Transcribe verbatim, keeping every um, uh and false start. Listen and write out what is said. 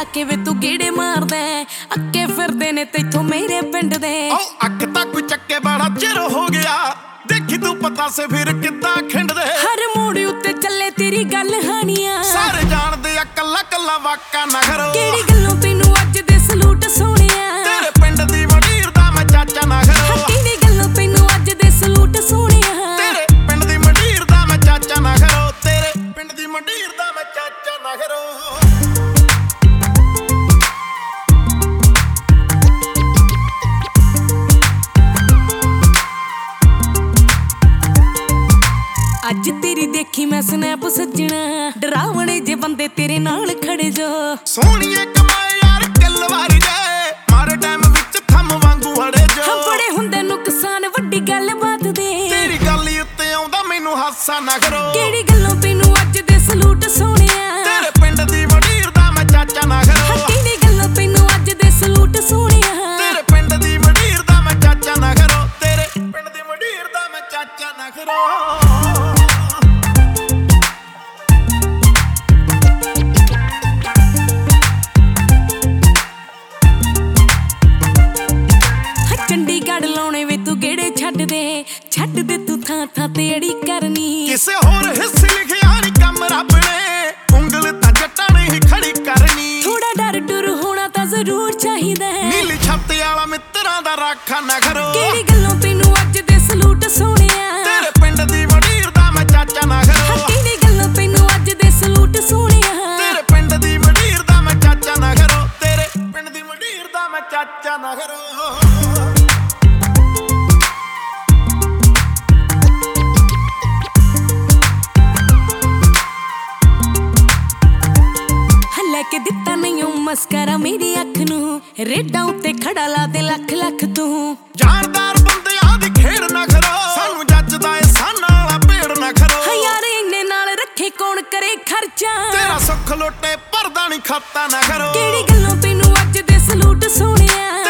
ਲਾ ਕੇ ਵੇ ਤੂੰ ਗੇੜੇ ਮਾਰਦਾ ਅੱਕੇ ਫਿਰਦੇ ਨੇ ਤੈਥੋਂ ਮੇਰੇ ਪਿੰਡ ਦੇ ਓ ਅੱਖ ਤਾਂ ਕੋਈ ਚੱਕੇ ਬੜਾ ਚਿਰ ਹੋ ਗਿਆ ਦੇਖੀ ਤੂੰ ਪਤਾ ਸੇ ਫਿਰ ਕਿੱਦਾਂ ਖਿੰਡਦੇ ਹਰ ਮੋੜ ਉੱਤੇ ਚੱਲੇ ਤੇਰੀ ਗੱਲ ਹਾਨੀਆਂ ਸਾਰੇ ਜਾਣਦੇ ਆ ਕੱਲਾ ਕੱਲਾ ਵਾਕਾ ਨਾ ਕਰੋ ਕਿਹੜੀ ਗੱਲੋਂ ਤੈਨੂੰ ਅੱਜ ਦੇ ਸਲੂਟ ਸੋਹਣਿਆ ਤੇਰੇ ਪਿੰਡ ਦੀ ਵਡੀਰ ਦਾ ਮੈਂ ਚਾਚਾ ਨਾ ਕਰੋ ਕਿਹੜੀ ਗੱਲੋਂ ਤੈਨੂੰ ਅੱਜ ਦੇ ਸਲੂਟ ਸੋਹਣਿਆ ਤੇਰੇ ਪਿੰਡ ਦੀ ਵਡੀਰ ਦਾ ਮੈਂ ਚਾਚਾ ਨਾ ਕਰੋ ਤੇਰੇ ਪਿੰਡ ਦੀ ਵਡੀਰ ਦਾ ਮੈਂ ਚਾਚਾ ਨਾ ਕਰੋ ਅੱਜ ਤੇਰੀ ਦੇਖੀ ਮੈਂ ਸਨੈਪ ਸੱਜਣਾ ਡਰਾਵਣੇ ਜੇ ਬੰਦੇ ਤੇਰੇ ਨਾਲ ਖੜੇ ਜੋ ਸੋਹਣੀਏ ਕਮਾਏ ਯਾਰ ਕਿੱਲ ਵਾਰੀ ਜੇ ਮਾਰੇ ਟਾਈਮ ਵਿੱਚ ਥੰਮ ਵਾਂਗੂ ਹੜੇ ਜੋ ਬੜੇ ਹੁੰਦੇ ਨੁਕਸਾਨ ਵੱਡੀ ਗੱਲ ਬਾਤ ਦੇ ਤੇਰੀ ਗੱਲ ਉੱਤੇ ਆਉਂਦਾ ਮੈਨੂੰ ਹਾਸਾ ਨਾ ਕਰੋ ਕਿਹੜੀ ਗੱਲੋਂ ਤੈਨੂੰ ਅੱਜ ਦੇ ਸਲੂਟ ਸੋਹਣਿਆ ਤੇਰੇ ਪਿੰਡ ਦੀ ਵਡੀਰ ਦਾ ਮੈਂ ਚਾਚਾ ਨਾ ਕਰੋ ਕਿਹੜੀ ਗੱਲੋਂ ਤੈਨੂੰ ਅੱਜ ਦੇ ਸਲੂਟ ਸੋਹਣਿਆ ਤੇਰੇ ਪਿੰਡ ਦੀ ਵਡੀਰ ਦਾ ਮੈਂ ਚਾਚਾ ਨਾ ਕਰੋ ਤੇਰੇ ਪਿੰਡ ਦੀ ਵਡੀਰ ਦਾ ਮੈਂ ਚਾਚਾ ਨਾ ਕਰੋ ਚੰਡੀਗੜ੍ਹ ਲਾਉਣੇ ਵੇ ਤੂੰ ਗੇੜੇ ਛੱਡ ਦੇ ਛੱਡ ਦੇ ਤੂੰ ਥਾਂ ਥਾਂ ਤੇ ਅੜੀ ਕਰਨੀ ਕਿਸੇ ਹੋਰ ਹਿੱਸੇ ਲਿਖਿਆ ਨੀ ਕੰਮ ਰੱਬ ਨੇ ਉਂਗਲ ਤਾਂ ਜੱਟਾਂ ਨੇ ਹੀ ਖੜੀ ਕਰਨੀ ਥੋੜਾ ਡਰ ਡੁਰ ਹੋਣਾ ਤਾਂ ਜ਼ਰੂਰ ਚਾਹੀਦਾ ਨੀਲੀ ਛੱਤ ਵਾਲਾ ਮਿੱਤਰਾਂ ਦਾ ਰਾਖਾ ਨਾ ਕਰੋ ਕਿਹੜੀ ਗੱਲੋਂ ਤੈਨੂੰ ਅੱਜ ਦੇ ਸਲੂਟ ਸੋਹਣਿਆ ਤੇਰੇ ਪਿੰਡ ਦੀ ਵਡੀਰ ਦਾ ਮੈਂ ਚਾਚਾ ਨਾ ਕਰੋ ਕਿਹੜੀ ਗੱਲੋਂ ਤੈਨੂੰ ਅੱਜ ਦੇ ਸਲੂਟ ਸੋਹਣਿਆ ਤੇਰੇ ਪਿੰਡ ਦੀ ਵਡੀਰ ਦਾ ਮੈਂ ਚਾਚਾ ਨਾ ਕਰੋ ਤੇਰੇ ਪਿੰਡ ਦੀ ਵਡੀਰ ਦਾ ਮੈਂ ਚਾਚਾ ਨਾ ਕਰੋ ਕੇ ਦਿੱਤਾ ਨਹੀਂ ਉਹ ਮਸਕਰਾ ਮੇਰੀ ਅੱਖ ਨੂੰ ਰੇਡਾਂ ਉੱਤੇ ਖੜਾ ਲਾ ਦੇ ਲੱਖ ਲੱਖ ਤੂੰ ਜਾਨਦਾਰ ਬੰਦਿਆਂ ਦੀ ਖੇਡ ਨਾ ਕਰੋ ਸਾਨੂੰ ਜੱਜਦਾ ਏ ਸਾਨਾ ਵਾਲਾ ਭੇੜ ਨਾ ਕਰੋ ਹਾਂ ਯਾਰ ਇੰਨੇ ਨਾਲ ਰੱਖੇ ਕੌਣ ਕਰੇ ਖਰਚਾ ਤੇਰਾ ਸੁੱਖ ਲੋਟੇ ਪਰਦਾ ਨਹੀਂ ਖਾਤਾ ਨਾ ਕਰੋ ਕਿਹੜੀ ਗੱਲੋਂ ਤੈਨੂੰ ਅੱਜ ਦੇ ਸਲੂਟ ਸੋਹਣਿਆ